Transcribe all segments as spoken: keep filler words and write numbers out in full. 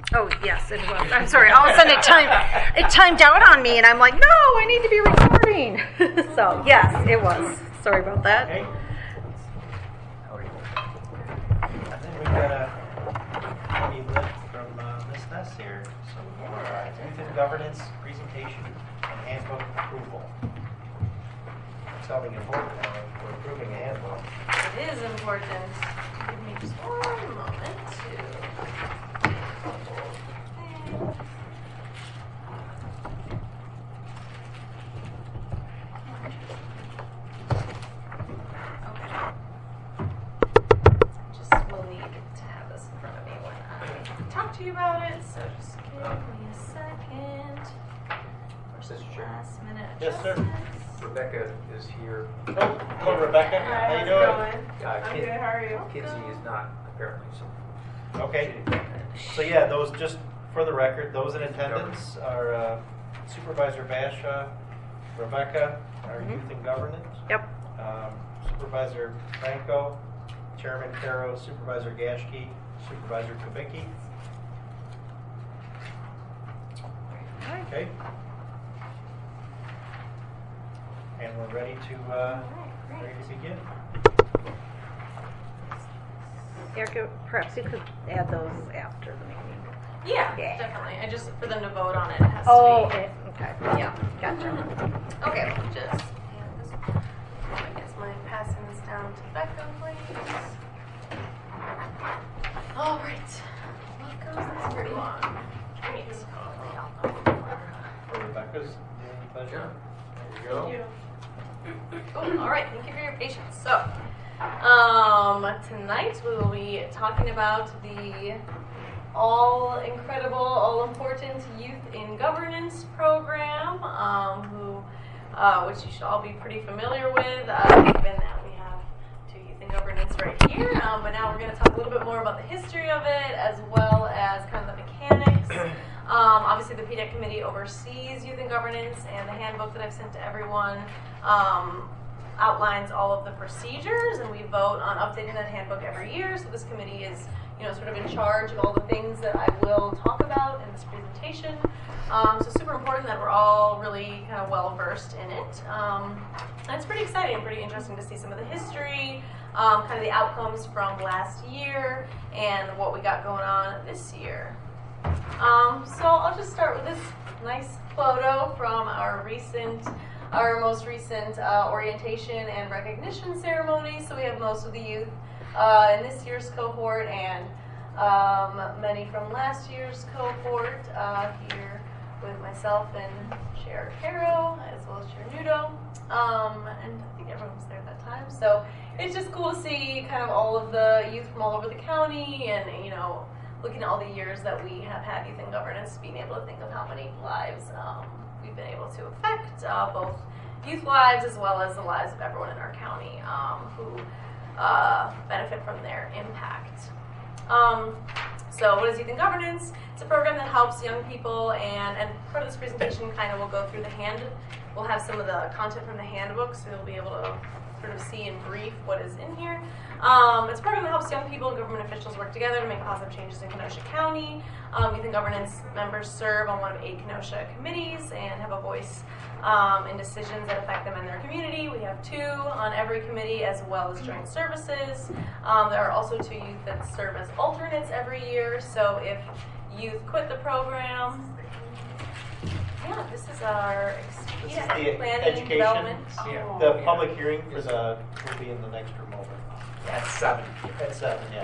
Oh, yes, it was. I'm sorry. All of a sudden it timed, it timed out on me, and I'm like, no, I need to be recording. So, yes, it was. Sorry about that. Okay. I think we've got a heavy lift from uh, Miz Ness here. So for uh, youth and governance presentation and handbook approval. Something important now. We're approving a handbook. It is important. Give me just one moment to. To you about it, so just give me a second. Mister Chair. Last minute Yes, sir. adjustments. Rebecca is here. Oh, hello, Rebecca. Hi, How you how's it doing? going? Uh, I'm Kid- good, how are you? Kinsey is not apparently, so. Okay. So yeah, those just for the record, those in attendance are uh, Supervisor Basha, Rebecca, our Mhm. youth and governance. Yep. Um, Supervisor Franco, Chairman Caro, Supervisor Gashke, Supervisor Kubicki. Okay. And we're ready to uh, Alright, ready to begin. Erica, perhaps you could add those after the meeting. Yeah, Yeah. definitely. I just, for them to vote on it, it has Oh, to be. okay. Okay. Yeah. Gotcha. Okay, let me just hand this. I guess my passing this down to Becca, please. All right. What goes everyone? Let me just call it out. For Rebecca's doing the pleasure. There you go. Thank you. Oh, all right, thank you for your patience. So, um, tonight we will be talking about the all incredible, all important Youth in Governance program, um, who, uh, which you should all be pretty familiar with, uh, given that we have two Youth in Governance right here. Um, but now we're going to talk a little bit more about the history of it, as well as kind of the mechanics. Um, obviously, the P D E C committee oversees youth and governance, and the handbook that I've sent to everyone um, outlines all of the procedures, and we vote on updating that handbook every year. So this committee is, you know, sort of in charge of all the things that I will talk about in this presentation. Um, so super important that we're all really kind of well versed in it. Um, and it's pretty exciting and pretty interesting to see some of the history, um, kind of the outcomes from last year, and what we got going on this year. Um, so I'll just start with this nice photo from our recent, our most recent uh, orientation and recognition ceremony. So we have most of the youth uh, in this year's cohort, and um, many from last year's cohort uh, here with myself and Chair Caro, as well as Chair Nudo, um, and I think everyone was there at that time. So it's just cool to see kind of all of the youth from all over the county, and you know, looking at all the years that we have had youth in governance, being able to think of how many lives um, we've been able to affect, uh, both youth lives as well as the lives of everyone in our county um, who uh, benefit from their impact. Um, so what is Youth in Governance? It's a program that helps young people, and, and part of this presentation kind of will go through the hand, we'll have some of the content from the handbook, so you'll be able to sort of see in brief what is in here. Um, it's a program that helps young people and government officials work together to make positive changes in Kenosha County. Um, Youth in Governance members serve on one of eight Kenosha committees and have a voice um, in decisions that affect them and their community. We have two on every committee, as well as joint services. Um, there are also two youth that serve as alternates every year. So if youth quit the program, yeah, this is our This is yeah, the planning education. development. Yeah. The Yeah. public hearing for the will be in the next room over. At seven. At seven, yeah.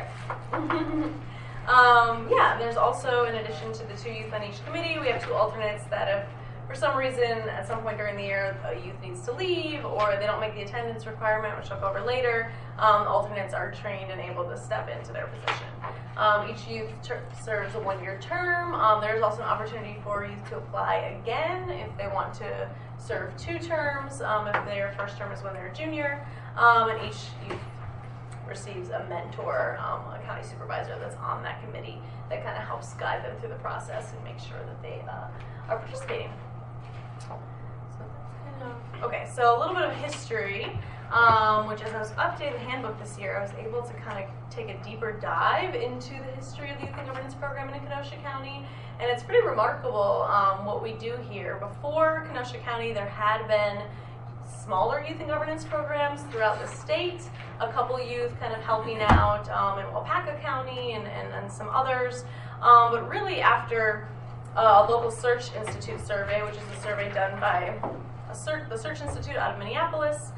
Yeah. um, yeah, and there's also, in addition to the two youth on each committee, we have two alternates that have, for some reason, at some point during the year, a youth needs to leave, or they don't make the attendance requirement, which I'll go over later. Um, the alternates are trained and able to step into their position. Um, each youth ter- serves a one-year term. Um, there's also an opportunity for youth to apply again if they want to serve two terms, um, if their first term is when they're a junior. Um, and each youth receives a mentor, um, a county supervisor that's on that committee that kind of helps guide them through the process and make sure that they uh, are participating. So that's kind of, okay, so a little bit of history. um, which as I was updating the handbook this year, I was able to kind of take a deeper dive into the history of the Youth and Governance program in Kenosha County. And it's pretty remarkable um, what we do here. Before Kenosha County, there had been smaller youth and governance programs throughout the state, a couple youth kind of helping out um, in Waupaca County and, and, and some others. Um, but really after uh, a local Search Institute survey, which is a survey done by a Search, the Search Institute out of Minneapolis,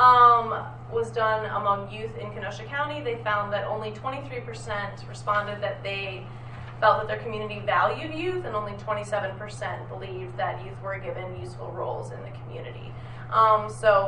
um, was done among youth in Kenosha County, they found that only twenty-three percent responded that they felt that their community valued youth, and only twenty-seven percent believed that youth were given useful roles in the community. Um, so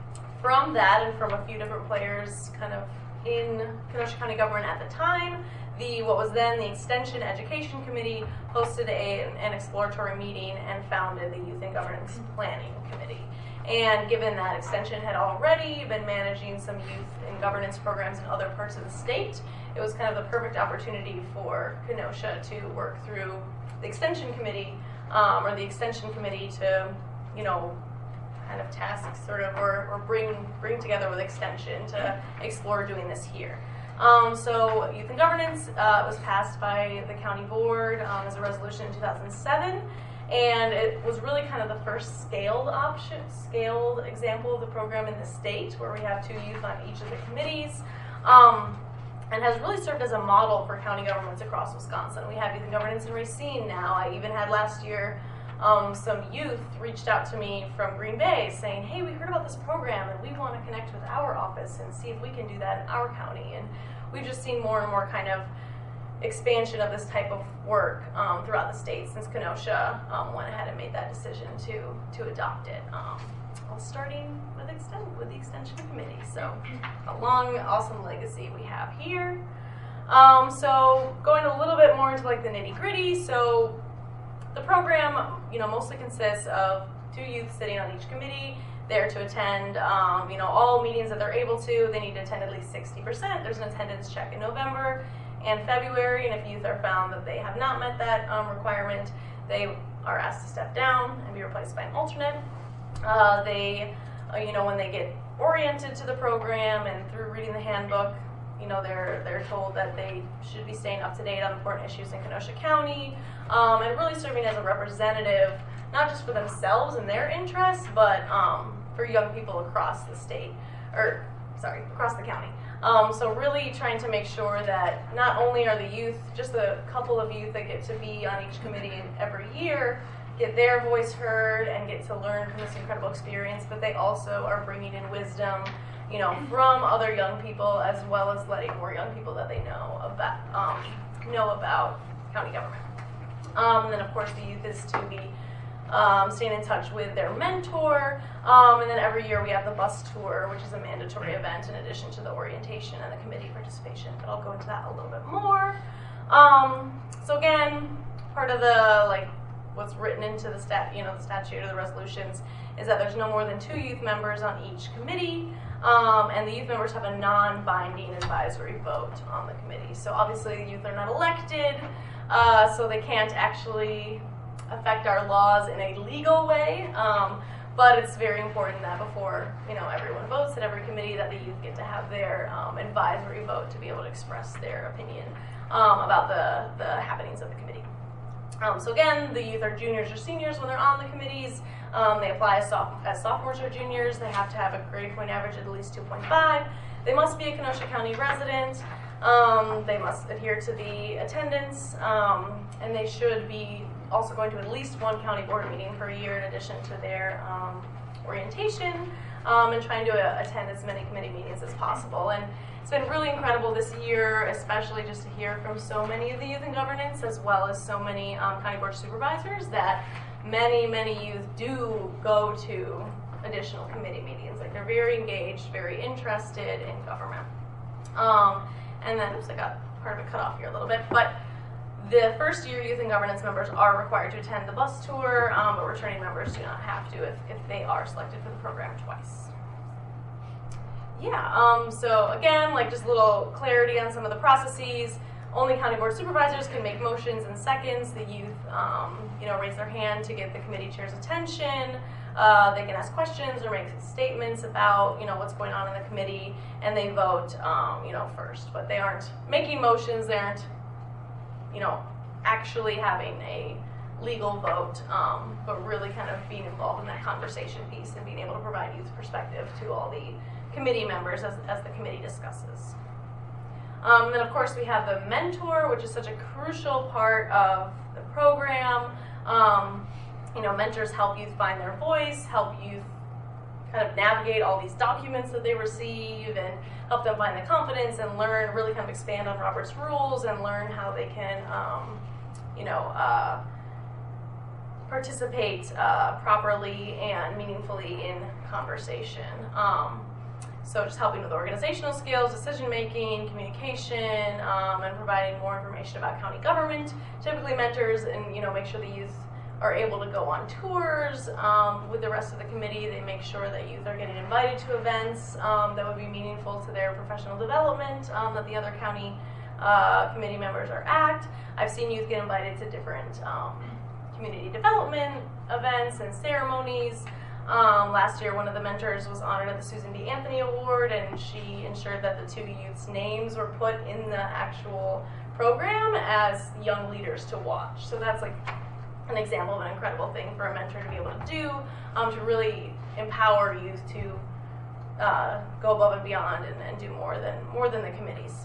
from that and from a few different players kind of in Kenosha County government at the time, the what was then the Extension Education Committee hosted a, an exploratory meeting and founded the Youth and Governance Planning Committee. And given that Extension had already been managing some youth and governance programs in other parts of the state, it was kind of the perfect opportunity for Kenosha to work through the Extension Committee um, or the Extension Committee to, you know, kind of task sort of or, or bring bring together with Extension to explore doing this here. Um, so Youth and Governance uh, was passed by the county board um, as a resolution in two thousand seven, and it was really kind of the first scaled option, scaled example of the program in the state, where we have two youth on each of the committees, um, and has really served as a model for county governments across Wisconsin. We have Youth and Governance in Racine now. I even had last year Um, some youth reached out to me from Green Bay saying, hey, we heard about this program and we want to connect with our office and see if we can do that in our county. And we've just seen more and more kind of expansion of this type of work um, throughout the state since Kenosha um, went ahead and made that decision to to adopt it. Um, well, starting with, extend, with the Extension Committee. So a long, awesome legacy we have here. Um, so going a little bit more into like the nitty gritty. So the program, you know, mostly consists of two youth sitting on each committee, there to attend, um, you know, all meetings that they're able to. They need to attend at least sixty percent. There's an attendance check in November and February, and if youth are found that they have not met that um, requirement, they are asked to step down and be replaced by an alternate. Uh, they, uh, you know, when they get oriented to the program and through reading the handbook, you know, they're they're told that they should be staying up to date on important issues in Kenosha County, um, and really serving as a representative, not just for themselves and their interests, but um, for young people across the state, or sorry, across the county. Um, so really trying to make sure that not only are the youth, just a couple of youth that get to be on each committee every year, get their voice heard and get to learn from this incredible experience, but they also are bringing in wisdom, you know, from other young people, as well as letting more young people that they know about um, know about county government. Um, and then, of course, the youth is to be um, staying in touch with their mentor. Um, and then every year we have the bus tour, which is a mandatory event in addition to the orientation and the committee participation. But I'll go into that a little bit more. Um, so again, part of the like what's written into the stat, you know, the statute or the resolutions is that there's no more than two youth members on each committee. Um, and the youth members have a non-binding advisory vote on the committee. So obviously the youth are not elected, uh, so they can't actually affect our laws in a legal way. Um, but it's very important that before, you know, everyone votes at every committee, that the youth get to have their um, advisory vote to be able to express their opinion um, about the, the happenings of the committee. Um, so again, the youth are juniors or seniors when they're on the committees. Um, they apply as, soph as sophomores or juniors. They have to have a grade point average of at least two point five. They must be a Kenosha County resident. Um, they must adhere to the attendance, um, and they should be also going to at least one county board meeting per year in addition to their um, orientation, um, and trying to uh, attend as many committee meetings as possible. And it's been really incredible this year, especially just to hear from so many of the youth in governance, as well as so many um, county board supervisors, that many, many youth do go to additional committee meetings. Like, they're very engaged, very interested in government. Um, and then, oops, I got part of it cut off here a little bit, but the first year youth and governance members are required to attend the bus tour, um, but returning members do not have to if, if they are selected for the program twice. Yeah, um, so again, like just a little clarity on some of the processes. Only county board supervisors can make motions and seconds. The youth, um, you know, raise their hand to get the committee chair's attention. Uh, they can ask questions or make statements about, you know, what's going on in the committee, and they vote, um, you know, first. But they aren't making motions. They aren't, you know, actually having a legal vote, um, but really kind of being involved in that conversation piece and being able to provide youth perspective to all the committee members as, as the committee discusses. Um, and then, of course, we have the mentor, which is such a crucial part of the program. Um, you know, mentors help youth find their voice, help youth kind of navigate all these documents that they receive, and help them find the confidence and learn, really kind of expand on Robert's rules and learn how they can, um, you know, uh, participate uh, properly and meaningfully in conversation. Um, So just helping with organizational skills, decision-making, communication, um, and providing more information about county government. Typically mentors and, you know, make sure the youth are able to go on tours um, with the rest of the committee. They make sure that youth are getting invited to events um, that would be meaningful to their professional development um, that the other county uh, committee members are at. I've seen youth get invited to different um, community development events and ceremonies. Um, last year, one of the mentors was honored at the Susan B. Anthony Award, and she ensured that the two youth's names were put in the actual program as young leaders to watch. So that's like an example of an incredible thing for a mentor to be able to do, um, to really empower youth to uh, go above and beyond and, and do more than more than the committees.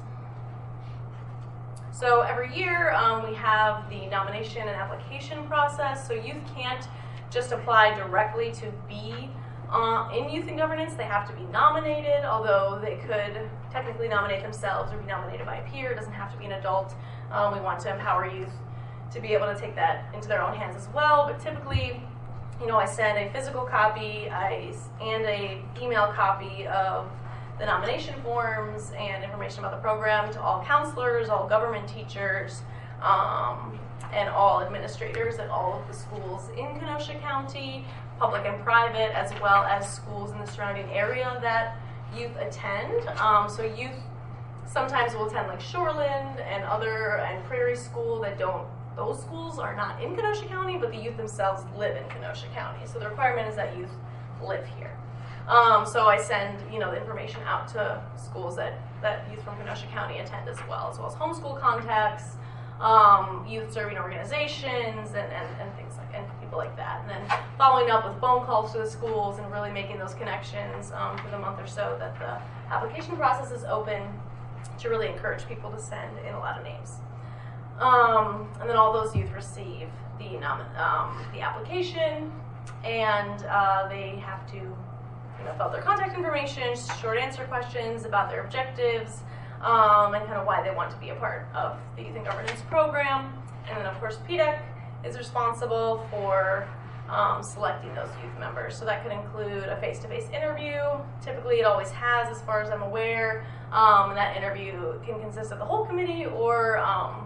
So every year um, we have the nomination and application process. So youth can't just apply directly to be uh, in youth and governance. They have to be nominated, although they could technically nominate themselves or be nominated by a peer. It doesn't have to be an adult. Um, we want to empower youth to be able to take that into their own hands as well. But typically, you know, I send a physical copy I, and a email copy of the nomination forms and information about the program to all counselors, all government teachers, um, and all administrators at all of the schools in Kenosha County, public and private, as well as schools in the surrounding area that youth attend. Um, so youth sometimes will attend like Shoreland and other, and Prairie School that don't, those schools are not in Kenosha County, but the youth themselves live in Kenosha County. So the requirement is that youth live here. Um, so I send, you know, the information out to schools that, that youth from Kenosha County attend as well, as well as homeschool contacts, Um, youth serving organizations, and, and, and things like, and people like that. And then following up with phone calls to the schools and really making those connections um, for the month or so that the application process is open, to really encourage people to send in a lot of names. Um, and then all those youth receive the nomin um, the application, and uh, they have to, you know, fill out their contact information, short answer questions about their objectives, Um, and kind of why they want to be a part of the Youth and Governance program. And then, of course, P D E C is responsible for um, selecting those youth members. So that could include a face-to-face interview. Typically, it always has, as far as I'm aware. Um, and that interview can consist of the whole committee or um,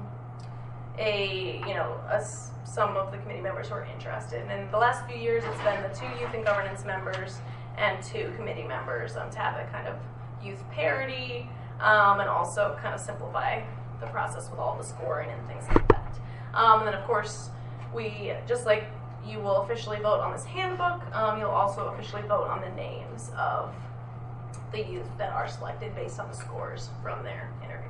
a, you know, a, some of the committee members who are interested. And in the last few years, it's been the two Youth and Governance members and two committee members um, to have a kind of youth parity. Um, and also kind of simplify the process with all the scoring and things like that. Um, and then, of course, we, just like you will officially vote on this handbook, um, you'll also officially vote on the names of the youth that are selected based on the scores from their interview.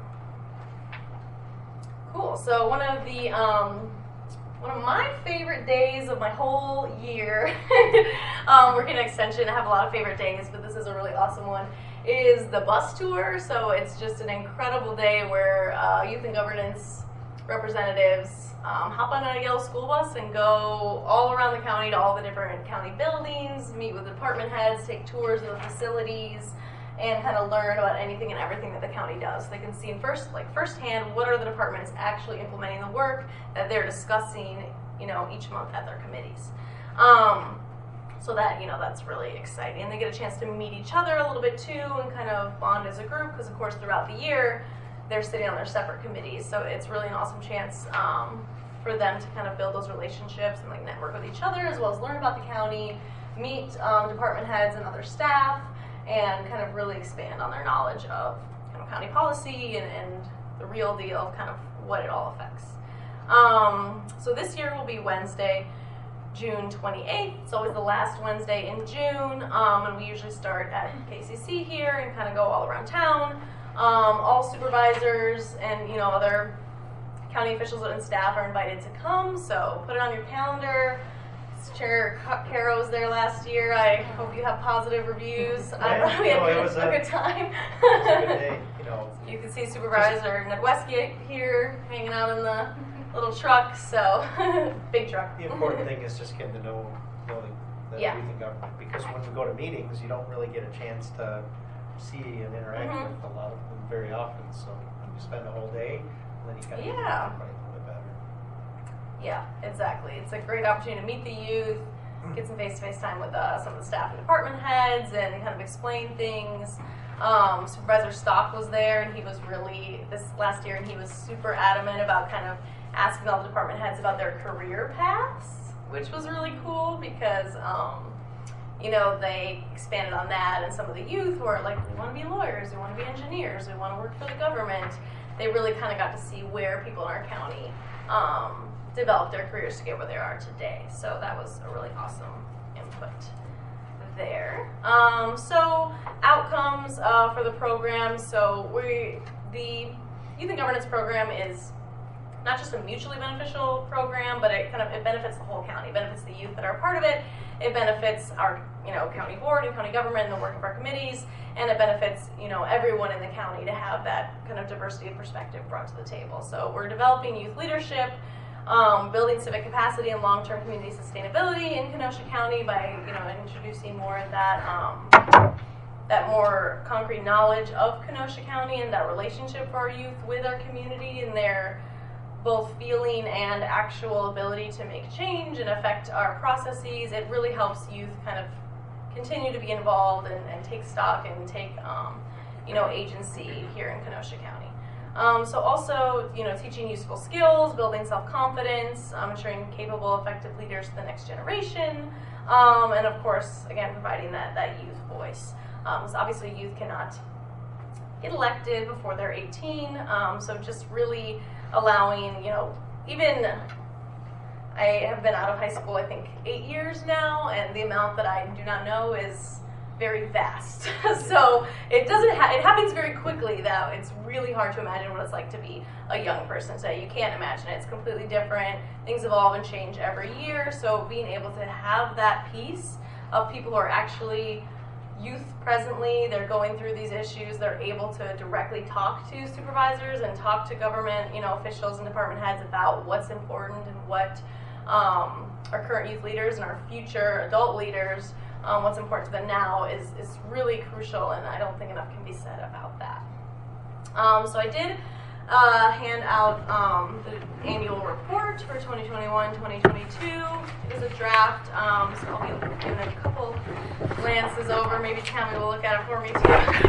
Cool. So one of the um, one of my favorite days of my whole year, um, working at Extension, I have a lot of favorite days, but this is a really awesome one, is the bus tour. So it's just an incredible day where uh, youth and governance representatives um, hop on a Yale school bus and go all around the county to all the different county buildings, meet with the department heads, take tours of the facilities, and kind of learn about anything and everything that the county does. They can see in first, like firsthand, what are the departments actually implementing the work that they're discussing, you know, each month at their committees. Um, So that, you know, that's really exciting. And they get a chance to meet each other a little bit too and kind of bond as a group, because of course throughout the year they're sitting on their separate committees. So it's really an awesome chance um, for them to kind of build those relationships and like network with each other, as well as learn about the county, meet um, department heads and other staff, and kind of really expand on their knowledge of kind of county policy and, and the real deal of kind of what it all affects. Um, so this year will be Wednesday, June twenty-eighth. It's always the last Wednesday in June, um, and we usually start at K C C here and kind of go all around town. Um, all supervisors and you know other county officials and staff are invited to come, so put it on your calendar. Chair Caro was there last year. I hope you have positive reviews. I Yeah, thought we had no, it was a a- good time. It was a good day, you know. You can see Supervisor Ned Westgate here hanging out in the little truck, so big truck. The important thing is just getting to know, know the, the Yeah. youth and government, because when we go to meetings, you don't really get a chance to see and interact Mhm. with a lot of them very often. So when you spend a whole day, then you kind of Yeah. get everybody a little bit better. Yeah, exactly. It's a great opportunity to meet the youth, get some face-to-face time with uh, some of the staff and department heads, and kind of explain things. Um, Supervisor Stock was there, and he was really this last year, and he was super adamant about kind of asking all the department heads about their career paths, which was really cool because um, you know they expanded on that, and some of the youth were like, we want to be lawyers, we want to be engineers, we want to work for the government. They really kind of got to see where people in our county um, develop their careers to get where they are today. So that was a really awesome input there. Um, so outcomes uh, for the program. So we the Youth and Governance program is not just a mutually beneficial program, but it kind of it benefits the whole county. It benefits the youth that are a part of it. It benefits our you know county board and county government and the work of our committees, and it benefits you know everyone in the county to have that kind of diversity of perspective brought to the table. So we're developing youth leadership, um, building civic capacity and long-term community sustainability in Kenosha County by you know introducing more of that um, that more concrete knowledge of Kenosha County and that relationship for our youth with our community and their both feeling and actual ability to make change and affect our processes. It really helps youth kind of continue to be involved and, and take stock and take um, you know agency here in Kenosha County. Um, so also you know teaching useful skills, building self-confidence, um, ensuring capable, effective leaders to the next generation, um, and of course again providing that that youth voice. Um, so obviously youth cannot get elected before they're eighteen, um, so just really allowing, you know, even I have been out of high school I think eight years now, and the amount that I do not know is very vast. So it doesn't ha- it happens very quickly that it's really hard to imagine what it's like to be a young person today. You can't imagine it. It's completely different. Things evolve and change every year, so being able to have that piece of people who are actually youth presently, they're going through these issues, they're able to directly talk to supervisors and talk to government, you know, officials and department heads about what's important and what um, our current youth leaders and our future adult leaders, um, what's important to them now is, is really crucial, and I don't think enough can be said about that. Um, so I did uh, hand out um, the annual report for twenty twenty-one twenty twenty-two. It is a draft, um, so I'll be giving a couple glances over. Maybe Tammy will look at it for me too.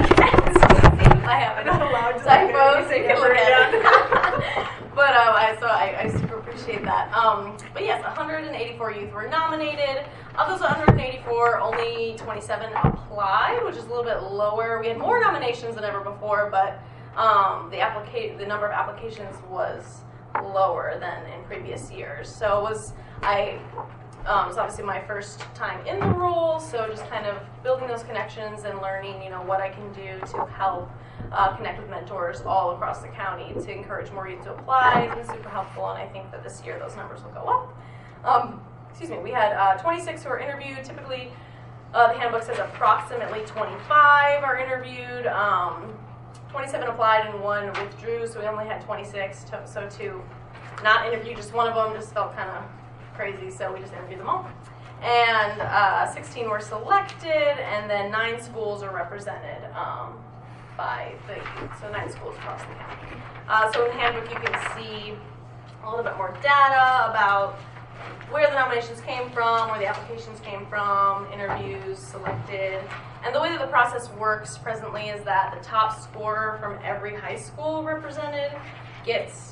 See if I have Not allowed any to typos. look at You anything can look ever, at it. But um, I, so I, I super appreciate that. Um, but yes, one hundred eighty-four youth were nominated. Of those one hundred eighty-four, only twenty-seven applied, which is a little bit lower. We had more nominations than ever before, but um, the applica- the number of applications was lower than in previous years. So it was I. Um, it's obviously my first time in the role, so just kind of building those connections and learning, you know, what I can do to help uh, connect with mentors all across the county to encourage more youth to apply. It's been super helpful, and I think that this year those numbers will go up. Um, excuse me, we had uh, twenty-six who were interviewed. Typically, uh, the handbook says approximately twenty-five are interviewed. Um, twenty-seven applied and one withdrew, so we only had twenty-six. To, so to not interview just one of them just felt kind of crazy, so we just interviewed them all. And uh, sixteen were selected, and then nine schools are represented um, by the youth, so nine schools across the county. Uh, so in the handbook you can see a little bit more data about where the nominations came from, where the applications came from, interviews, selected. And the way that the process works presently is that the top scorer from every high school represented gets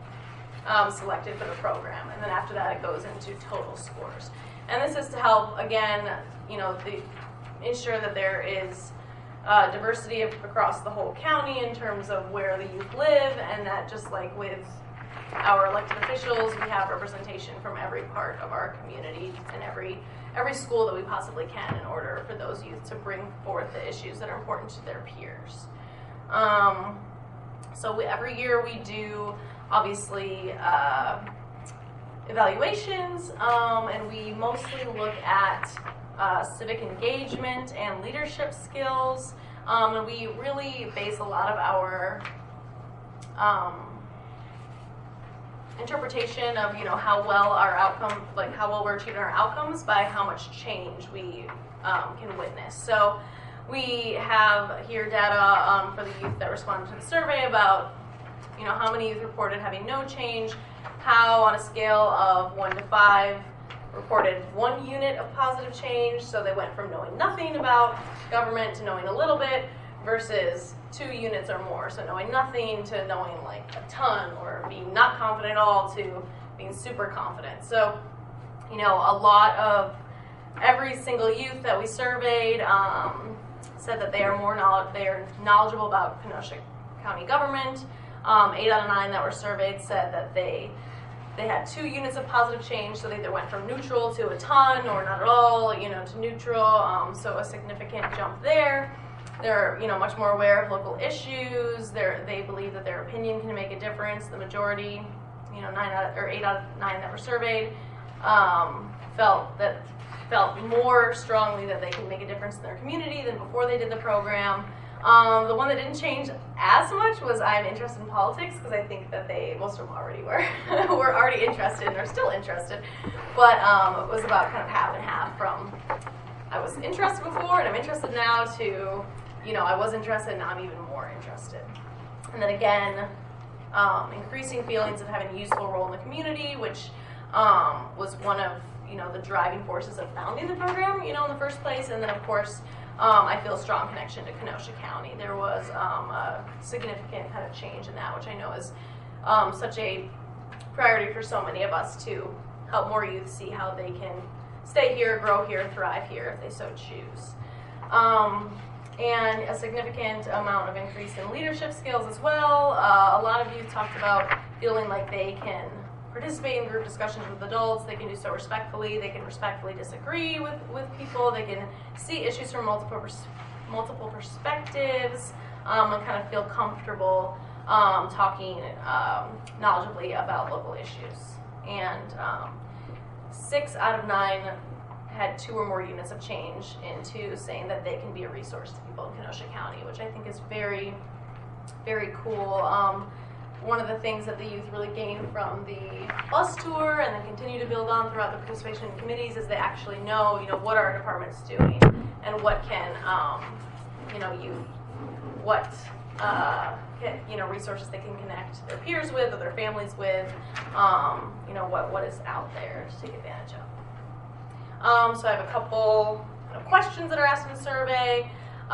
Um, selected for the program, and then after that it goes into total scores. And this is to help, again, you know, the, ensure that there is uh, diversity of, across the whole county in terms of where the youth live, and that just like with our elected officials, we have representation from every part of our community and every every school that we possibly can in order for those youth to bring forth the issues that are important to their peers. Um, so we, every year we do, obviously, uh, evaluations, um, and we mostly look at uh, civic engagement and leadership skills, um, and we really base a lot of our um, interpretation of, you know, how well our outcome, like how well we're achieving our outcomes by how much change we um, can witness. So we have here data um, for the youth that responded to the survey about, you know, how many youth reported having no change, how on a scale of one to five reported one unit of positive change. So they went from knowing nothing about government to knowing a little bit versus two units or more. So knowing nothing to knowing like a ton, or being not confident at all to being super confident. So, you know, a lot of every single youth that we surveyed um, said that they are more knowledge, they are knowledgeable about Kenosha County government. Um, eight out of nine that were surveyed said that they they had two units of positive change, so they either went from neutral to a ton or not at all, you know, to neutral. Um, so a significant jump there. They're, you know, much more aware of local issues. They're, they believe that their opinion can make a difference. The majority, you know, nine out of, or eight out of nine that were surveyed, um, felt that felt more strongly that they can make a difference in their community than before they did the program. Um, the one that didn't change as much was I'm interested in politics, because I think that they, most of them already were, were already interested and are still interested. But um, it was about kind of half and half from I was interested before and I'm interested now to, you know, I was interested and now I'm even more interested. And then again, um, increasing feelings of having a useful role in the community, which um, was one of, you know, the driving forces of founding the program, you know, in the first place. And then of course, Um, I feel a strong connection to Kenosha County. There was um, a significant kind of change in that, which I know is um, such a priority for so many of us to help more youth see how they can stay here, grow here, thrive here if they so choose. Um, and a significant amount of increase in leadership skills as well. Uh, a lot of youth talked about feeling like they can participate in group discussions with adults. They can do so respectfully. They can respectfully disagree with, with people. They can see issues from multiple pers- multiple perspectives um, and kind of feel comfortable um, talking um, knowledgeably about local issues. And um, six out of nine had two or more units of change into saying that they can be a resource to people in Kenosha County, which I think is very, very cool. Um, One of the things that the youth really gain from the bus tour and then continue to build on throughout the participation in committees is they actually know, you know, what our department's doing and what can, um, you know, youth, what, uh, can, you know, resources they can connect their peers with or their families with, um, you know, what, what is out there to take advantage of. Um, so I have a couple you know, questions that are asked in the survey.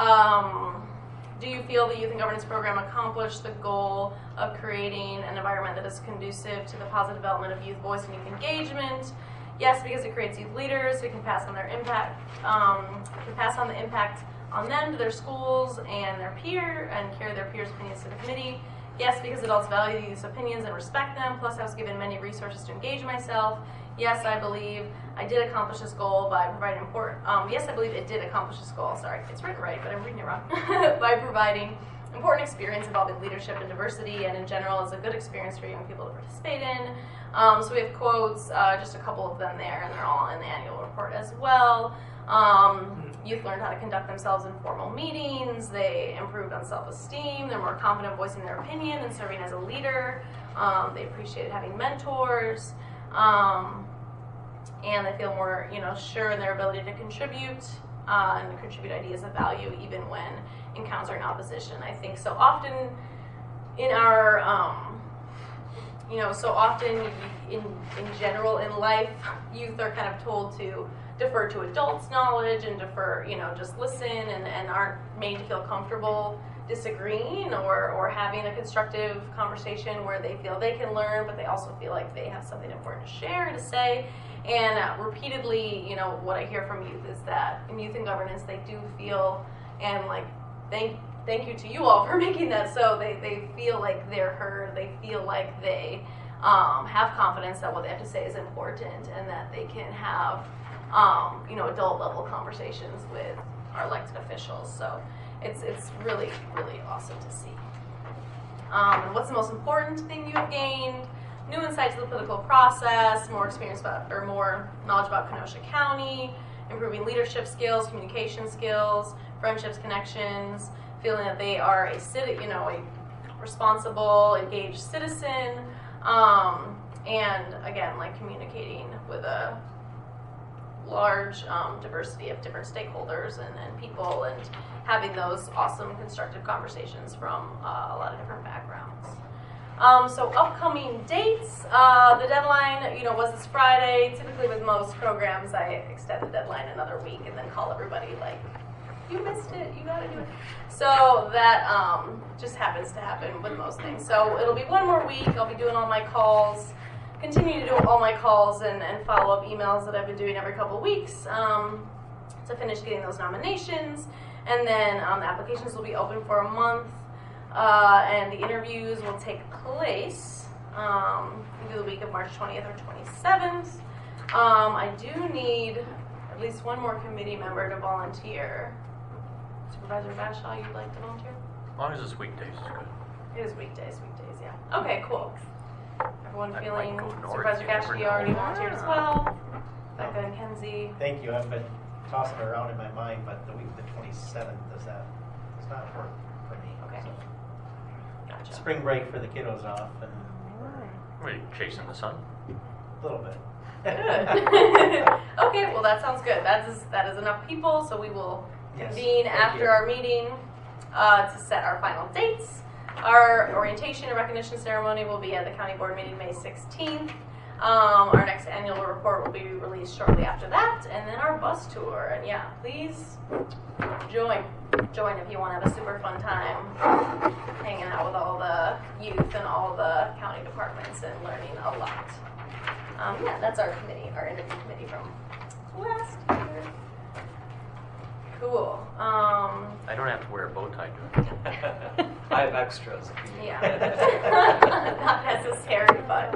Um, Do you feel the Youth and Governance Program accomplished the goal of creating an environment that is conducive to the positive development of youth voice and youth engagement? Yes, because it creates youth leaders who can pass on their impact, um, can pass on the impact on them to their schools and their peer and carry their peers' opinions to the committee. Yes, because adults value these opinions and respect them. Plus, I was given many resources to engage myself. Yes, I believe I did accomplish this goal by providing important, um, yes, I believe it did accomplish this goal, sorry, it's written right, but I'm reading it wrong, by providing important experience involving leadership and diversity, and in general is a good experience for young people to participate in. Um, so we have quotes, uh, just a couple of them there, and they're all in the annual report as well. Um, youth learned how to conduct themselves in formal meetings, they improved on self-esteem, they're more confident voicing their opinion and serving as a leader, um, they appreciated having mentors, um, and they feel more, you know, sure in their ability to contribute uh, and contribute ideas of value even when encountering opposition. I think so often in our, um, you know, so often in in general in life, youth are kind of told to defer to adults' knowledge and defer, you know, just listen and, and aren't made to feel comfortable disagreeing or, or having a constructive conversation where they feel they can learn, but they also feel like they have something important to share and to say. And uh, repeatedly, you know, what I hear from youth is that in youth and governance, they do feel, and like, thank thank you to you all for making that so, they, they feel like they're heard, they feel like they um, have confidence that what they have to say is important and that they can have, um, you know, adult level conversations with our elected officials. So it's it's really, really awesome to see. Um, and what's the most important thing you have gained? New insights to the political process, more experience about, or more knowledge about Kenosha County, improving leadership skills, communication skills, friendships, connections, feeling that they are a citi- you know, a responsible, engaged citizen, um, and again, like communicating with a large um, diversity of different stakeholders and, and people, and having those awesome constructive conversations from uh, a lot of different backgrounds. Um, so upcoming dates, uh, the deadline, you know, was this Friday. Typically with most programs, I extend the deadline another week and then call everybody like, you missed it, you gotta do it. So that um, just happens to happen with most things. So it'll be one more week. I'll be doing all my calls, continue to do all my calls and, and follow-up emails that I've been doing every couple of weeks um, to finish getting those nominations. And then um, the applications will be open for a month. Uh, and the interviews will take place um, either the week of March twentieth or twenty-seventh. Um, I do need at least one more committee member to volunteer. Supervisor Bashaw, you'd like to volunteer? As long as it's weekdays, it's good. It is weekdays, weekdays, yeah. Okay, cool. Everyone I feeling? might go north, Supervisor you never Gashke know. already volunteered as well. Becca and Kenzie. Thank you. I've been tossing it around in my mind, but the week of the twenty-seventh does that does not work for me. Okay. So, Gotcha. spring break for the kiddos off and What are you, chasing the sun? a little bit. Good. Okay, well that sounds good. That is that is enough people, so we will Yes, convene thank after you. our meeting uh, to set our final dates. Our orientation and recognition ceremony will be at the county board meeting May sixteenth. Um, our next annual report will be released shortly after that, and then our bus tour. And yeah, please join. Join if you want to have a super fun time hanging out with all the youth and all the county departments and learning a lot. Um, yeah, that's our committee, our interview committee from last year. Cool. Um, I don't have to wear a bow tie to it. I have extras. If you need. yeah, not necessary, but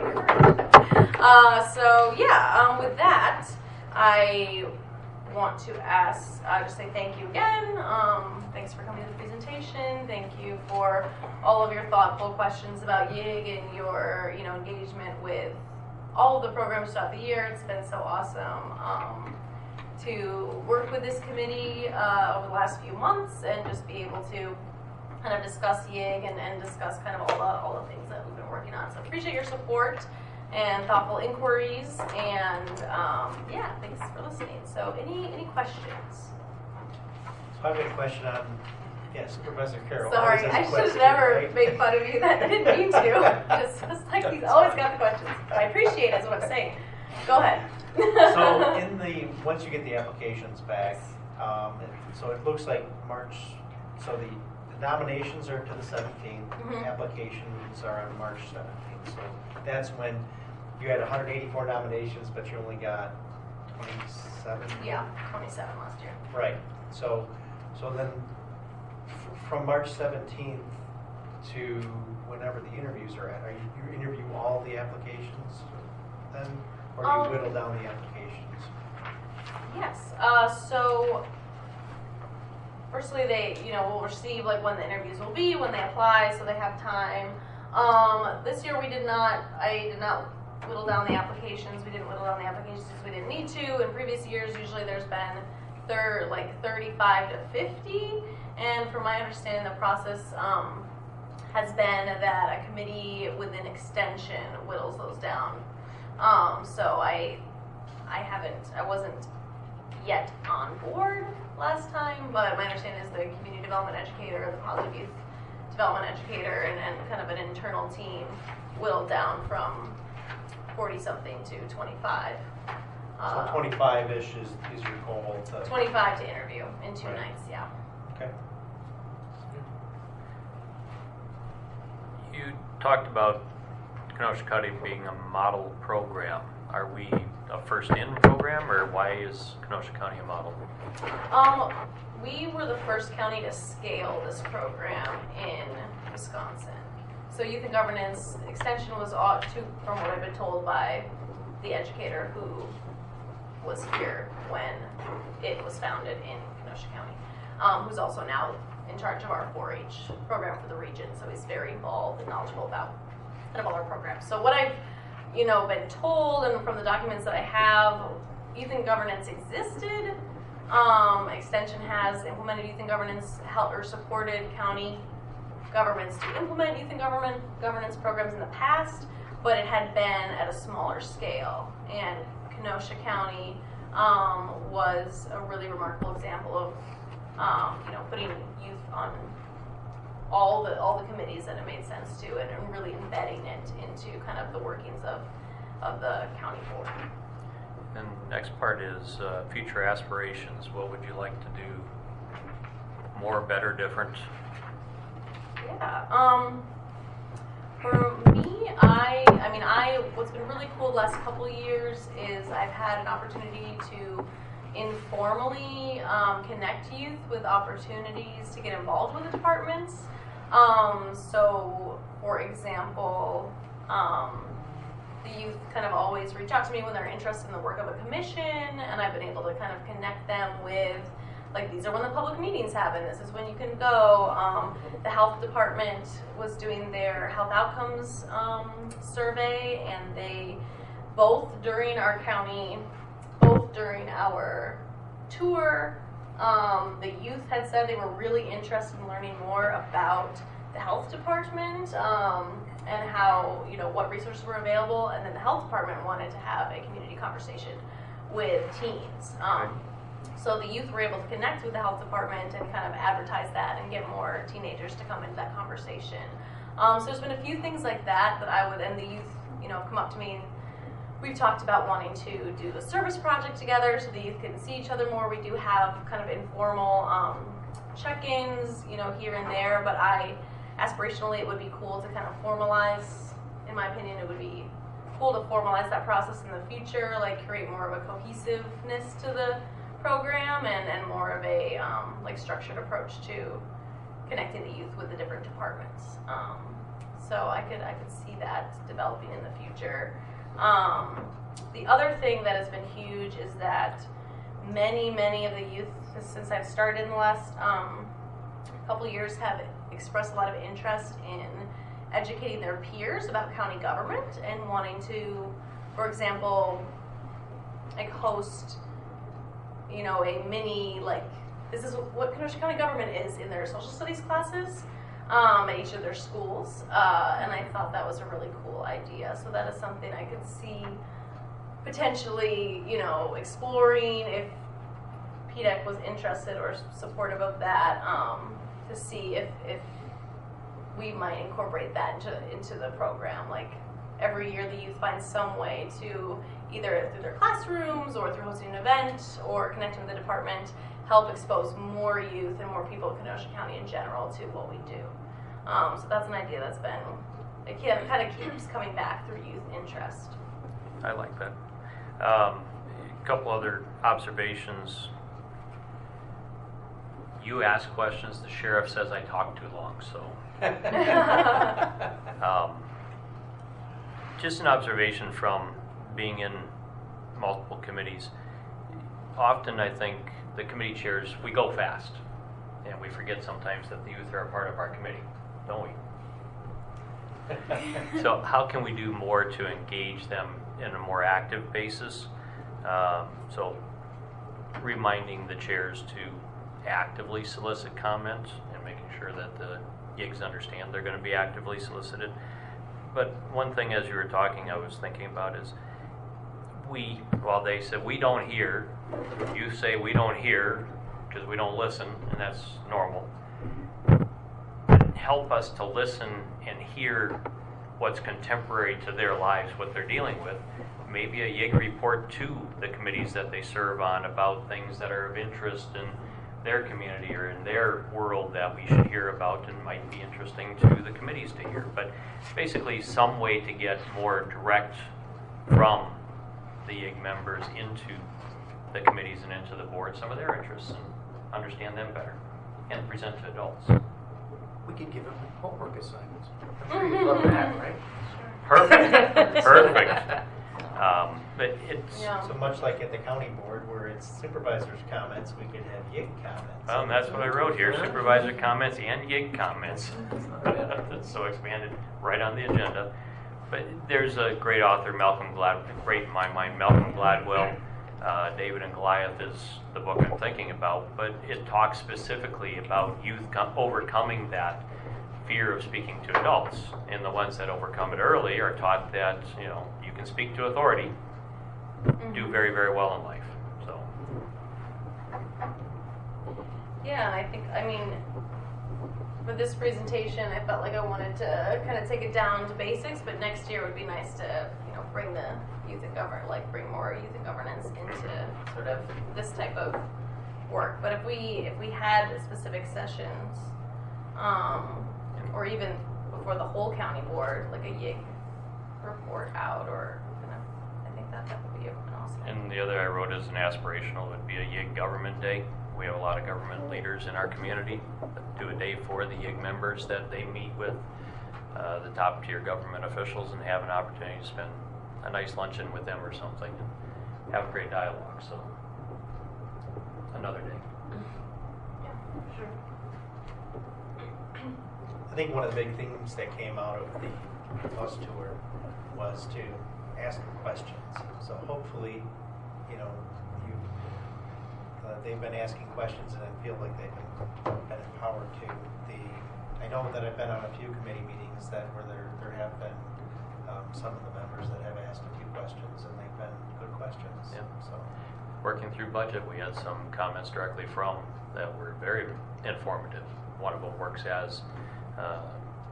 uh, so yeah. Um, with that, I want to ask, uh, just say thank you again. Um, thanks for coming to the presentation. Thank you for all of your thoughtful questions about Y I G and your, you know, engagement with all of the programs throughout the year. It's been so awesome um, to work with this committee uh, over the last few months and just be able to kind of discuss Y I G and, and discuss kind of all the all the things that we've been working on. So appreciate your support and thoughtful inquiries, and um, yeah, thanks for listening. So any any questions? So I have a question on, yeah, Supervisor Carroll. Sorry, always has I a should have question, never right? made fun of you. That I didn't mean to. Just, just like he's always got the questions. I appreciate it, is what I'm saying. Go ahead. So in the, once you get the applications back, um, it- so it looks like March, so the the nominations are to the seventeenth, Mhm. applications are on March seventeenth. So that's when you had one hundred eighty-four nominations, but you only got twenty-seven? Yeah, twenty-seven last year. Right, so, so then f- from March seventeenth to whenever the interviews are at, are you, you interview all the applications then? Or Um, you whittle down the applications? Yes. Uh, so, firstly, they, you know, will receive like when the interviews will be, when they apply, so they have time. Um, this year we did not. I did not whittle down the applications. We didn't whittle down the applications because we didn't need to. In previous years, usually there's been thir- like thirty-five to fifty, and from my understanding, the process um, has been that a committee within extension whittles those down. Um, so I, I haven't, I wasn't yet on board last time, but my understanding is the community development educator, the positive youth development educator, and, and kind of an internal team whittled down from forty something to twenty-five. So Uh, twenty-five-ish is, is your goal to? twenty-five to interview in two Right. nights, yeah. Okay. You talked about Kenosha County being a model program. Are we a first-in program, or why is Kenosha County a model? Um, we were the first county to scale this program in Wisconsin. so youth and governance extension was, all, to, from what I've been told by the educator who was here when it was founded in Kenosha County, um, who's also now in charge of our four H program for the region. So he's very involved and knowledgeable about kind of all our programs. So what I've, you know, been told, and from the documents that I have, youth and governance existed. Um, Extension has implemented youth and governance, helped or supported county governments to implement youth and government governance programs in the past, but it had been at a smaller scale. And Kenosha County um, was a really remarkable example of, um, you know, putting youth on all the all the committees that it made sense to, and, and really embedding it into kind of the workings of of the county board. And next part is uh, future aspirations. What would you like to do? More, better, different? Yeah. Um, for me, I, I mean, I, what's been really cool the last couple of years is I've had an opportunity to informally um, connect youth with opportunities to get involved with the departments. Um, so, for example, um, the youth kind of always reach out to me when they're interested in the work of a commission, and I've been able to kind of connect them with, like, these are when the public meetings happen, this is when you can go. Um, the health department was doing their health outcomes um, survey, and they, both during our county, both during our tour, um, the youth had said they were really interested in learning more about the health department, um, and how, you know, what resources were available, and then the health department wanted to have a community conversation with teens. Um, so the youth were able to connect with the health department and kind of advertise that and get more teenagers to come into that conversation. Um, so there's been a few things like that that I would, and the youth, you know, come up to me, and we've talked about wanting to do a service project together so the youth can see each other more. We do have kind of informal um, check-ins, you know, here and there, but I, aspirationally, it would be cool to kind of formalize, in my opinion, it would be cool to formalize that process in the future, like create more of a cohesiveness to the program, and, and more of a um, like structured approach to connecting the youth with the different departments. Um, so I could I could see that developing in the future. Um, the other thing that has been huge is that many, many of the youth, since I've started in the last um, couple of years, have expressed a lot of interest in educating their peers about county government and wanting to, for example, like host, you know, a mini, like, this is what Kenosha County government is in their social studies classes um, at each of their schools. Uh, and I thought that was a really cool idea. So that is something I could see potentially, you know, exploring if P D E C was interested or supportive of that, um, to see if, if we might incorporate that into, into the program. Like, every year the youth finds some way to, either through their classrooms or through hosting an event or connecting with the department, help expose more youth and more people in Kenosha County in general to what we do. Um, so that's an idea that's been, it kind of keeps coming back through youth interest. I like that. Um, a couple other observations. You ask questions, the sheriff says I talk too long, so. um, just an observation from being in multiple committees. Often I think the committee chairs, we go fast, and we forget sometimes that the youth are a part of our committee, don't we? So how can we do more to engage them in a more active basis? Um, so reminding the chairs to actively solicit comment and making sure that the gigs understand they're going to be actively solicited. But one thing as you were talking I was thinking about is we, well, they said we don't hear, you say we don't hear because we don't listen, and that's normal. But help us to listen and hear what's contemporary to their lives, what they're dealing with. Maybe a Y I G report to the committees that they serve on about things that are of interest in their community or in their world that we should hear about and might be interesting to the committees to hear. But basically some way to get more direct from the Y I G members into the committees and into the board some of their interests and understand them better and present to adults. We We could give them homework assignments. I'm sure you'd love that, right? Perfect, perfect. Um, but it's, Yeah. So much like at the county board where it's supervisor's comments, we could have Y I G comments. um, that's what I wrote here, supervisor comments and Y I G comments. That's not bad. That's so expanded right on the agenda. But there's a great author, Malcolm Glad, great in my mind, Malcolm Gladwell. Uh, David and Goliath is the book I'm thinking about, but it talks specifically about youth com- overcoming that fear of speaking to adults. And the ones that overcome it early are taught that, you know, you can speak to authority, do very, very well in life. So, Yeah, I think, I mean, for this presentation, I felt like I wanted to kind of take it down to basics, but next year would be nice to, you know, bring the youth and govern, like bring more youth and governance into sort of this type of work. But if we, if we had specific sessions, um, or even before the whole county board, like a Y I G report out, or kind of, I think that that would be an awesome. and the other I wrote as an aspirational would be a Y I G government day. We have a lot of government leaders in our community that do a day for the Y I G members that they meet with uh, the top tier government officials and have an opportunity to spend a nice luncheon with them or something and have a great dialogue. So another day. Yeah, sure. I think one of the big things that came out of the bus tour was to ask questions. So hopefully, you know, you uh, they've been asking questions, and I feel like they've been, been empowered to. The I know that I've been on a few committee meetings that where there there have been um, some of the members that have asked a few questions, and they've been good questions. Yeah. So Working through budget, we had some comments directly from that were very informative. One of them works as uh,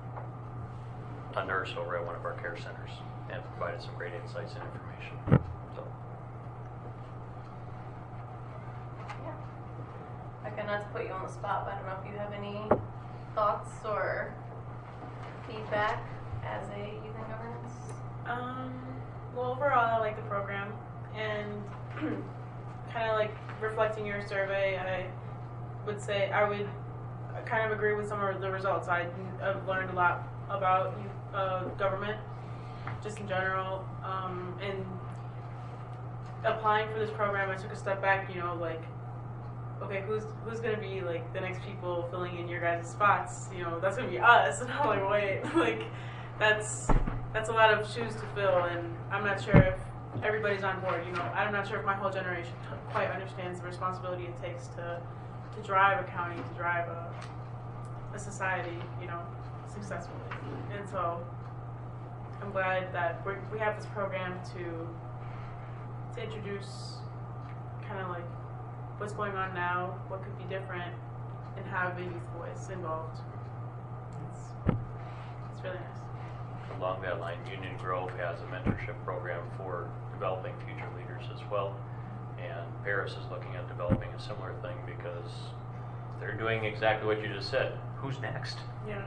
a nurse over at one of our care centers and provided some great insights and information. So, Yeah. Becca, not to put you on the spot, but I don't know if you have any thoughts or feedback as a youth and governance. Um, well, overall, I like the program, and kind of like reflecting your survey, I would say I would kind of agree with some of the results. I, I've learned a lot about uh, government, just in general, um, and applying for this program, I took a step back. You know, like, okay, who's who's gonna be like the next people filling in your guys' spots? You know, that's gonna be us. And I'm like, wait, like, that's that's a lot of shoes to fill, and I'm not sure if everybody's on board. You know, I'm not sure if my whole generation quite understands the responsibility it takes to to drive a county, to drive a a society, you know, successfully. And so I'm glad that we're, we have this program to to introduce kind of like what's going on now, what could be different, and have a youth voice involved. It's, it's really nice. along that line, Union Grove has a mentorship program for developing future leaders as well. And Paris is looking at developing a similar thing because they're doing exactly what you just said. Who's next? Yeah.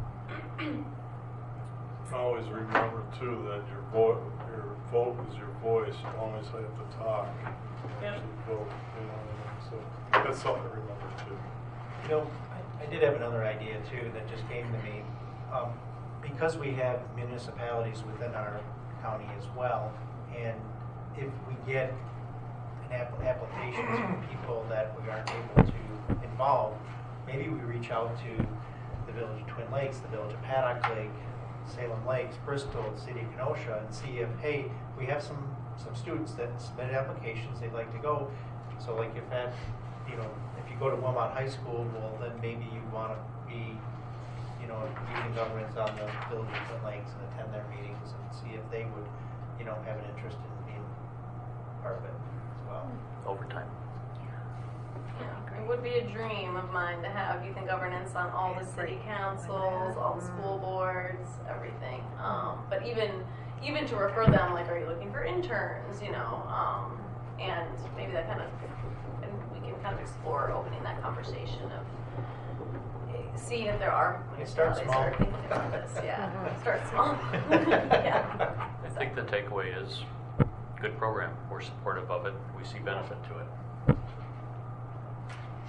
Always remember too that your vote, your vote is your voice. You always have to talk. Yeah. Actually vote. You know, what I mean? So that's something to remember too. You know, I, I did have another idea too that just came to me. Um, because we have municipalities within our county as well, and if we get an app- applications from people that we aren't able to involve, maybe we reach out to the Village of Twin Lakes, the Village of Paddock Lake, Salem Lakes, Bristol, the City of Kenosha, and see if, hey, we have some, some students that submitted applications, they'd like to go. So like if that, you know, if you go to Wilmot High School, well, then maybe you want to be, you know, using governments on the Village of Twin Lakes and attend their meetings and see if they would, you know, have an interest in being part of it as well. Overtime. Yeah, it would be a dream of mine to have youth and governance on all the city councils, all the school boards, everything. Um, but even even to refer them, like, are you looking for interns? You know, um, and maybe that kind of, and we can kind of explore opening that conversation of seeing if there are You start municipalities small. that are thinking about this. Yeah, start small. Yeah. I think the takeaway is good program. We're supportive of it. We see benefit to it.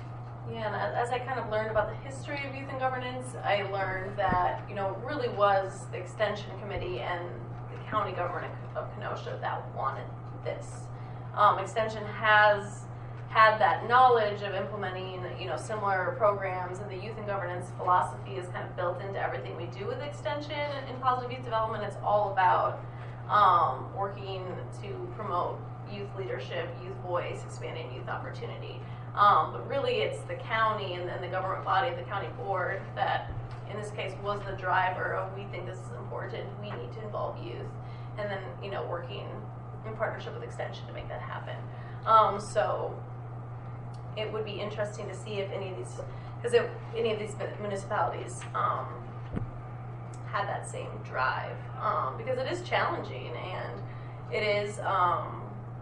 Yeah, and as I kind of learned about the history of youth and governance, I learned that, you know, it really was the Extension Committee and the county government of Kenosha that wanted this. Um, Extension has had that knowledge of implementing, you know, similar programs, and the youth and governance philosophy is kind of built into everything we do with Extension in positive youth development. It's all about um, working to promote youth leadership, youth voice, expanding youth opportunity. Um, but really, it's the county and then the government body, the county board, that in this case was the driver of, we think this is important, we need to involve youth, and then, you know, working in partnership with Extension to make that happen. Um, so it would be interesting to see if any of these, because any of these municipalities um, had that same drive, um, because it is challenging, and it is. Um,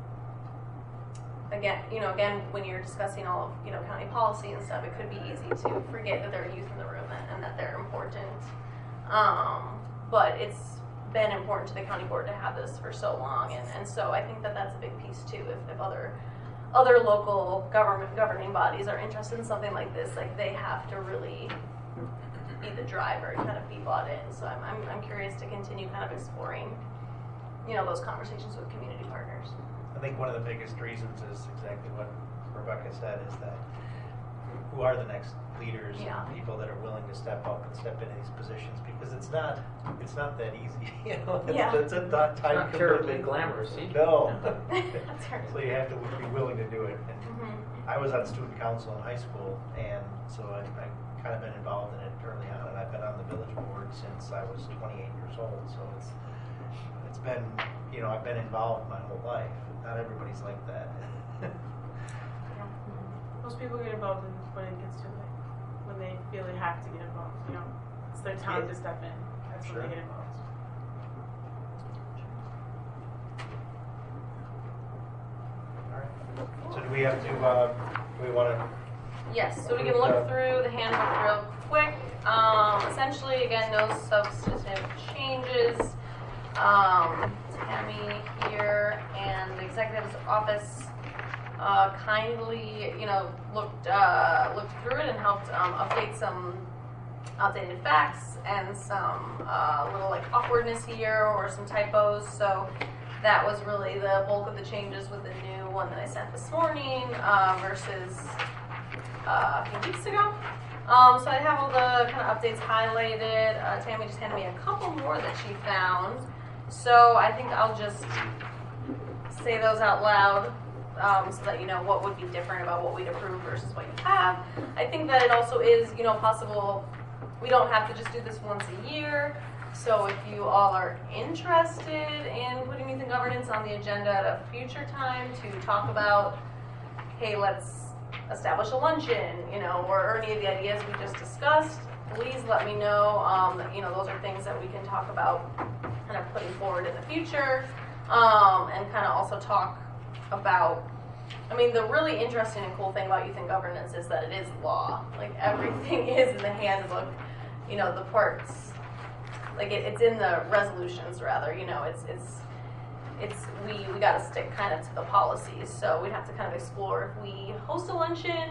Again, you know, again, when you're discussing all of, you know, county policy and stuff, it could be easy to forget that there are youth in the room and, and that they're important. Um, but it's been important to the county board to have this for so long, and, and so I think that that's a big piece too. If, if other other local government governing bodies are interested in something like this, like they have to really be the driver and kind of be bought in. So I'm, I'm, I'm curious to continue kind of exploring, you know, those conversations with community partners. I think one of the biggest reasons is exactly what Rebecca said, is that who are the next leaders, Yeah. and people that are willing to step up and step into these positions, because it's not it's not that easy. You know, it's, Yeah. it's a not time Not terribly commitment. glamorous either. No. That's right. So you have to be willing to do it. And Mhm. I was on student council in high school, and so I, I kind of been involved in it early on, and I've been on the village board since I was twenty-eight years old. So it's it's been, you know, I've been involved my whole life. Not everybody's like that. Most people get involved in when it gets to like when they feel they have to get involved. You know, it's their time Yeah. to step in. That's Sure. when they get involved. All right. So do we have to? Uh, do we want to? Yes, so we can look through the handbook real quick. Um, essentially, again, no substantive changes. Um, Tammy here and the executive's office uh, kindly, you know, looked uh, looked through it and helped um, update some outdated facts and some uh, little like awkwardness here or some typos. So that was really the bulk of the changes with the new one that I sent this morning uh, versus uh, a few weeks ago. Um, so I have all the kind of updates highlighted. Uh, Tammy just handed me a couple more that she found. So I think I'll just say those out loud um, so that you know what would be different about what we'd approve versus what you have. I think that it also is, you know, possible we don't have to just do this once a year. So if you all are interested in putting youth and governance on the agenda at a future time to talk about, hey, let's establish a luncheon, you know, or any of the ideas we just discussed, please let me know. Um, you know, those are things that we can talk about kind of putting forward in the future, um, and kind of also talk about, I mean, the really interesting and cool thing about youth and governance is that it is law. Like, everything is in the handbook, you know, the parts, like, it, it's in the resolutions, rather, you know, it's, it's, it's, we, we got to stick kind of to the policies, so we'd have to kind of explore if we host a luncheon.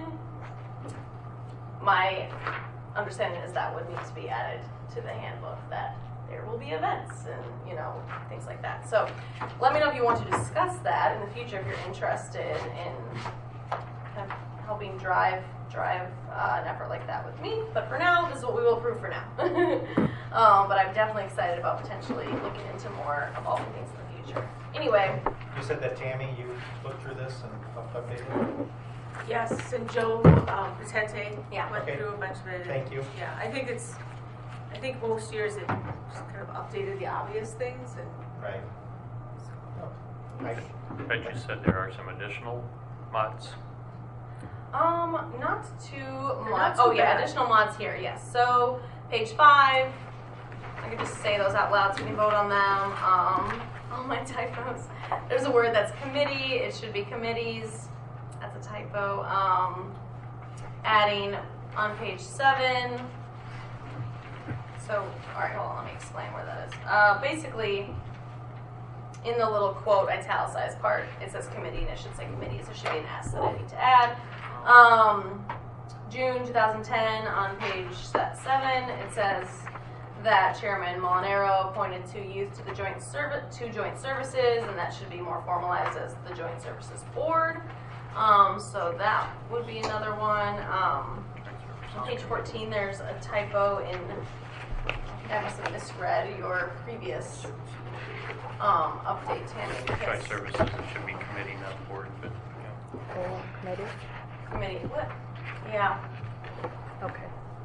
My understanding is that would need to be added to the handbook, that there will be events and, you know, things like that. So let me know if you want to discuss that in the future, if you're interested in kind of helping drive drive uh, an effort like that with me. But for now, this is what we will approve for now. um, but I'm definitely excited about potentially looking into more evolving things in the future. Anyway. You said that, Tammy, you looked through this and helped update it? Yes, and Joe um, Patente Yeah. went Okay. through a bunch of it. Thank you. Yeah, I think it's, I think most years it just kind of updated the obvious things and. Right. I, I bet you said there are some additional mods. Um, not too They're much. not too Oh yeah, bad. additional mods here. Yes. So page five. I could just say those out loud so we can vote on them. Um, all my typos. There's a word that's committee. It should be committees. That's a typo. Um, adding on page seven. So, all right, hold on. Let me explain where that is. Uh, basically, in the little quote italicized part, it says committee, and it should say committees. There should be an S that I need to add. Um, June twenty ten, on page seven, it says that Chairman Molinaro appointed two youth to the joint service, two joint services, and that should be more formalized as the Joint Services Board. Um, so that would be another one. Um, on page fourteen, there's a typo in, I must have misread your previous um, update, Tammy. Joint because- services, it should be committee, not board, but, yeah. Full committee? Committee, what? Yeah, Okay.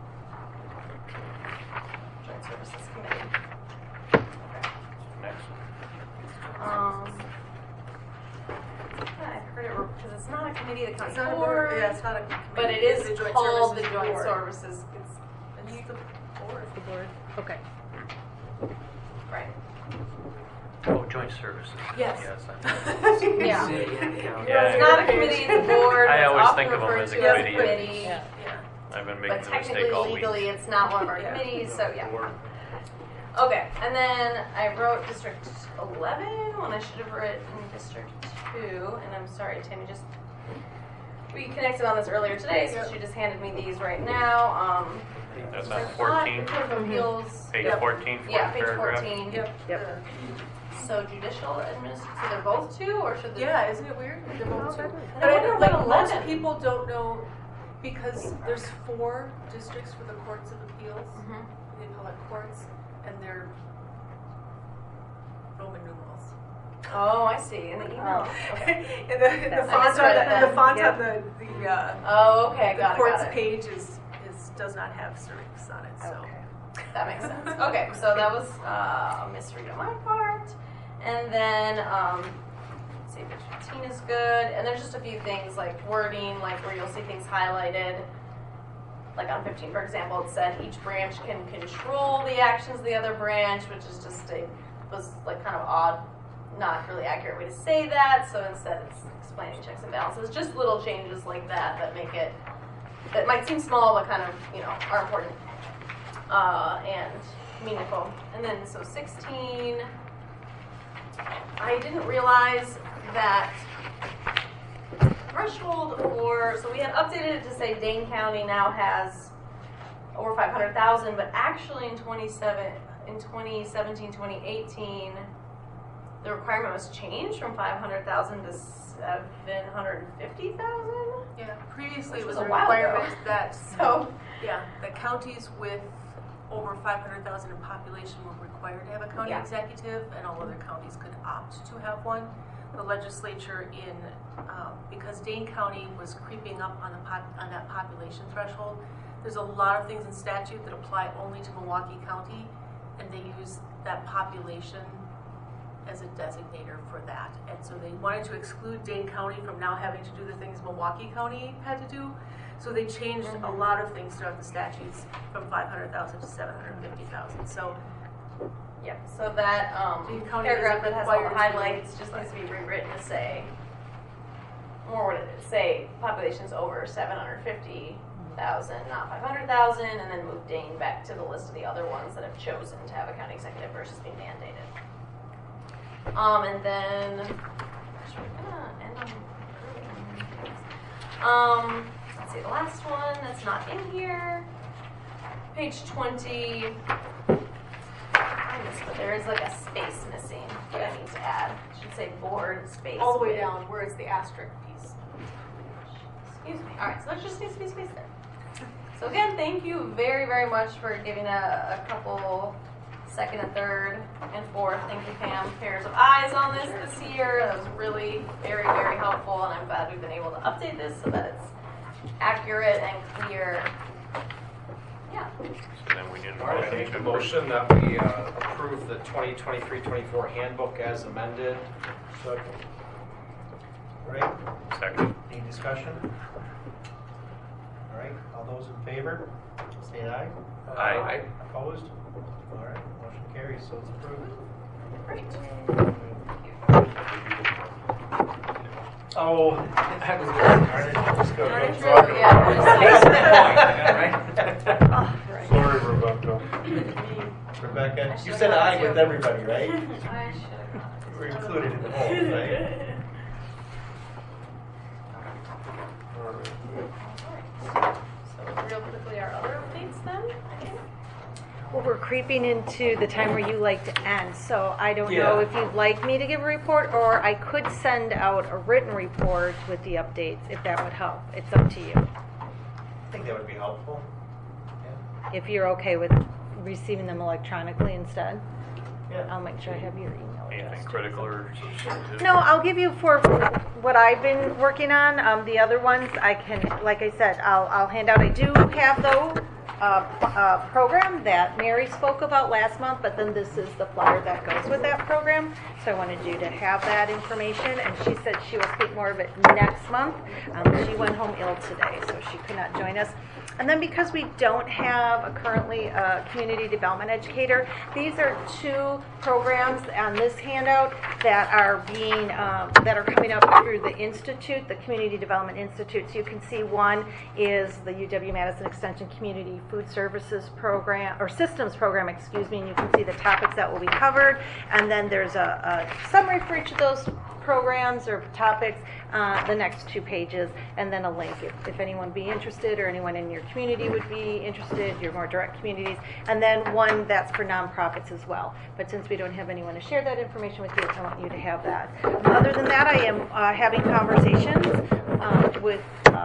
Joint Services Committee. Next. Um, I heard it, because it's not a committee of the It's county not a board, board, yeah, it's not a but it committee, is it's a joint called the services Joint board. Services. It's, It's the board. The board? Okay. right. Oh, joint services. Yes. Yes. I- Yeah. Yeah, yeah, Yeah. It's not a committee, it's a board. I It's always often think of them referred as a to as committee. committee. Yeah. Yeah. I've been But making the technically, mistake all week. legally, it's not one of our Yeah. committees, so yeah. Board. Okay, and then I wrote District eleven when I should have written District two, and I'm sorry, Tammy, just, we connected on this earlier today, so she just handed me these right now. Um, That's I on thought fourteen, the Court of Appeals. page Yep. fourteen, Yeah, fourth page paragraph. fourteen. Yep. Yep. So judicial administration, so they're both two, or should they? Yeah, isn't it weird? They're both two. I But I wonder know, what like, most eleven. people don't know, because there's four districts for the courts of appeals, Mhm. the appellate courts, and they're Roman numerals. Oh, I see, in the email. Okay. And the, the I font on misread the, it and the then. font Yep. on the, the, uh, Oh, okay, the got it, court's got it. page is, is, does not have certificates on it, so. Okay. That makes sense. Okay, so that was uh, a misread on my part. And then, um, let's see, page fifteen is good. And there's just a few things like wording, like where you'll see things highlighted. Like on fifteen, for example, it said each branch can control the actions of the other branch, which is just a, was like kind of odd, not really accurate way to say that. So instead it's explaining checks and balances. Just little changes like that that make it, that might seem small, but kind of, you know, are important. Uh, and meaningful. And then, so sixteen, I didn't realize that threshold for, so we had updated it to say Dane County now has over five hundred thousand, but actually in twenty-seven, in twenty seventeen, twenty eighteen, the requirement was changed from five hundred thousand to seven hundred fifty thousand. Yeah, previously Which it was was a a while ago. requirement that, So, yeah, that counties with over five hundred thousand in population were required to have a county Yeah. executive, and all other counties could opt to have one. The legislature in, um, because Dane County was creeping up on the pop, on that population threshold, there's a lot of things in statute that apply only to Milwaukee County, and they use that population as a designator for that. And so they wanted to exclude Dane County from now having to do the things Milwaukee County had to do. So they changed a lot of things throughout the statutes from five hundred thousand to seven hundred fifty thousand. So yeah, so that um, Dane County paragraph isn't that has all the required to- highlights just needs to be rewritten to say, or what did it say, population's over seven hundred fifty thousand, not five hundred thousand, and then move Dane back to the list of the other ones that have chosen to have a county executive versus being mandated. Um, and then, gosh, we're gonna end on um, let's see, the last one that's not in here, page twenty. I missed, but there is like a space missing that I need to add. It should say board space. all the way with- down where it's the asterisk piece. Excuse me. All right, so there just needs to be space there. So again, thank you very, very much for giving a, a couple second and third and fourth. Thank you, Pam, pairs of eyes on this this year. That was really very, very helpful, and I'm glad we've been able to update this so that it's accurate and clear. Yeah. So then we need a All right, I motion make to a motion that we uh, approve the twenty twenty-three twenty-four handbook as amended. Second. All right, Second. any discussion? All right, all those in favor, say aye. Aye. Opposed? All right, motion carries, so it's approved. Great. Oh, that was good. Darn it, just go, Darn go it, talk true, about yeah, it. Right. Sorry, Rebecca. Rebecca, you said aye with everybody, right? I should have gone. You were included in the whole, right? All right. Alright. So creeping into the time where you like to end, so I don't know Yeah. if you'd like me to give a report, or I could send out a written report with the updates, if that would help. It's up to you. I think that would be helpful. Yeah. If you're okay with receiving them electronically instead, Yeah. I'll make sure I have your email address. Anything critical or? No, I'll give you for what I've been working on. Um, the other ones, I can, like I said, I'll, I'll hand out. I do have though uh, a program that Mary spoke about last month, but then this is the flyer that goes with that program. So I wanted you to have that information, and she said she will speak more of it next month. Um, she went home ill today, so she could not join us. And then because we don't have a currently a community development educator, these are two programs on this handout that are being um, that are coming up through the institute, the Community Development Institute. So you can see one is the U W-Madison Extension Community Food Services Program or Systems Program, excuse me. And you can see the topics that will be covered. And then there's a, a summary for each of those programs or topics, uh, the next two pages, and then a link if, if anyone would be interested or anyone in your community would be interested, your more direct communities, and then one that's for nonprofits as well. But since we don't have anyone to share that information with you, I want you to have that. Other than that, I am uh, having conversations uh, with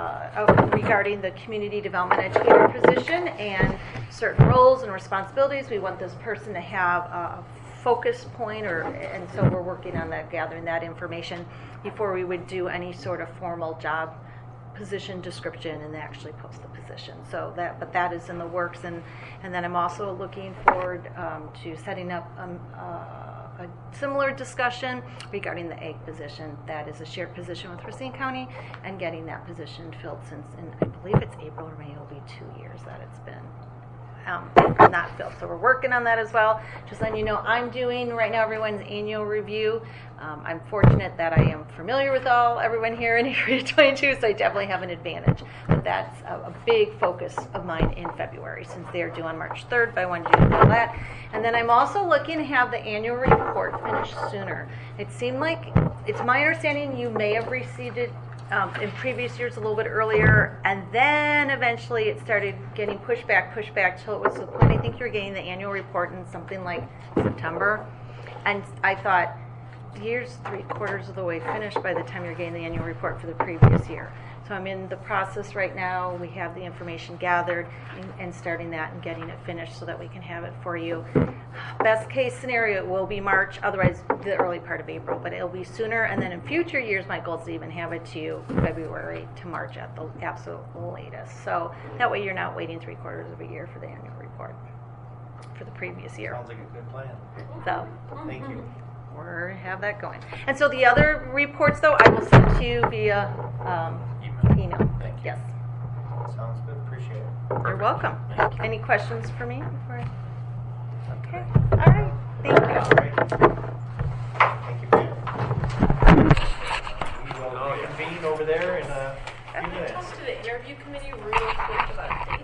uh, regarding the community development educator position and certain roles and responsibilities. We want this person to have a focus point, or and so we're working on that, gathering that information before we would do any sort of formal job position description and actually post the position. So that, but that is in the works, and and then I'm also looking forward um, to setting up um, uh, a similar discussion regarding the egg position. That is a shared position with Racine County, and getting that position filled since, in, I believe it's April or May. It'll be two years that it's been Um, not filled. So we're working on that as well. Just letting you know, I'm doing right now everyone's annual review. Um, I'm fortunate that I am familiar with all everyone here in Area twenty-two, so I definitely have an advantage. But that's a, a big focus of mine in February, since they're due on March third. But I wanted you to know that. And then I'm also looking to have the annual report finished sooner. It seemed like, it's my understanding you may have received it Um, in previous years a little bit earlier, and then eventually it started getting pushed back, pushed back till it was to the point I think you were getting the annual report in something like September. And I thought, year's three quarters of the way finished by the time you're getting the annual report for the previous year. So I'm in the process right now. We have the information gathered and, and starting that and getting it finished so that we can have it for you. Best case scenario, it will be March, otherwise the early part of April, but it'll be sooner. And then in future years, my goal is to even have it to you February to March at the absolute latest. So that way you're not waiting three quarters of a year for the annual report for the previous year. Sounds like a good plan. So Thank you. we're have that going. And so the other reports, though, I will send to you via um, email. Thank you. Yes. Sounds good. Appreciate it. You're Perfect. welcome. Thank you. Any questions for me before I... Okay. All right. Thank you. All right. Thank you, Ben. We will reconvene over there in a few Can I minutes. talk to the interview committee real quick about